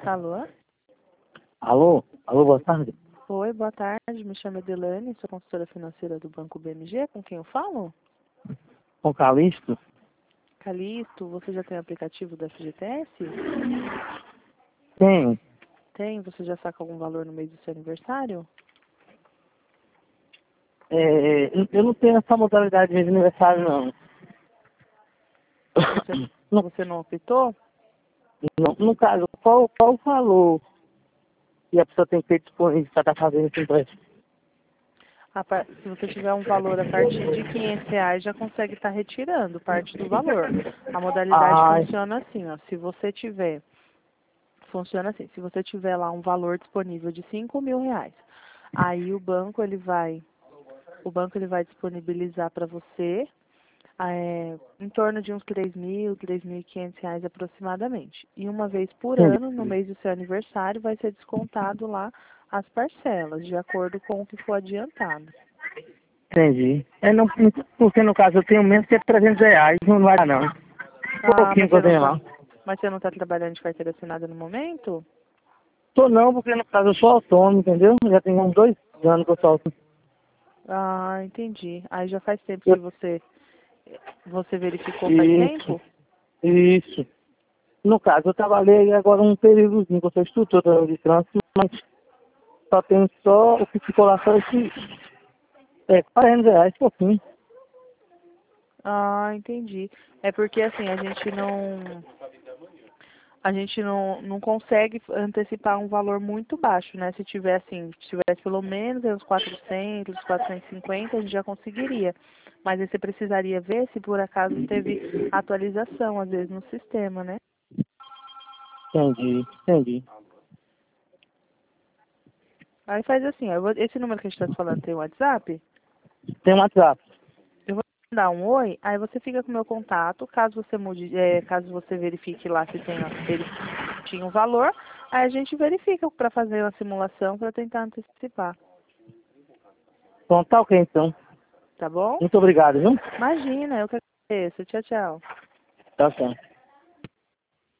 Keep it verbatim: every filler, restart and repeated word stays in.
Alô? Alô? Alô, boa tarde. Oi, boa tarde. Me chamo Edelane, sou consultora financeira do Banco B M G. Com quem eu falo? Com Calixto? Calixto, você já tem o aplicativo da F G T S? Tem. Tem? Você já saca algum valor no mês do seu aniversário? É, eu não tenho essa modalidade de aniversário, não. Você, No, você não optou? no, no caso, qual, qual o valor que a pessoa tem que ter disponível para estar fazendo esse empréstimo? A par- Se você tiver um valor a partir de quinhentos reais, já consegue estar retirando parte do valor. A modalidade Ai, funciona assim, ó. Se você tiver, funciona assim, se você tiver lá um valor disponível de cinco mil reais, aí o banco ele vai, o banco ele vai disponibilizar para você é, em torno de uns três mil, três mil e quinhentos reais aproximadamente. E uma vez por entendi. ano, no mês do seu aniversário, vai ser descontado lá as parcelas, de acordo com o que for adiantado. Entendi. É, não, porque no caso eu tenho menos que trezentos reais, não vai dar não. Ah, Pouquinho mas que você eu não tenho tá, lá. mas você não está trabalhando de carteira assinada no momento? Tô não, porque no caso eu sou autônomo, entendeu? Já tem uns dois anos que eu sou autônomo. Ah, entendi. Aí já faz tempo que Eu- você, você verificou faz Isso, tempo? isso. No caso, eu trabalhei agora um períodozinho, que eu sou instrutor de trânsito, mas só tenho só o que ficou lá só esse, é, quarenta reais, pouquinho. Ah, entendi. É porque assim, a gente não a gente não, não consegue antecipar um valor muito baixo, né? Se tiver assim, se tivesse pelo menos uns quatrocentos, quatrocentos e cinquenta, a gente já conseguiria. Mas aí você precisaria ver se por acaso teve atualização, às vezes, no sistema, né? Entendi, entendi. Aí faz assim, ó, eu vou- esse número que a gente está falando tem o WhatsApp? Tem um WhatsApp. Eu vou te dar um oi, aí você fica com o meu contato, caso você mude, é, caso você verifique lá se tem, se ele tinha um valor, aí a gente verifica para fazer uma simulação para tentar antecipar, Então tá ok, então. tá bom? Muito obrigado, viu? Imagina, eu que agradeço. Tchau, tchau. Tá certo.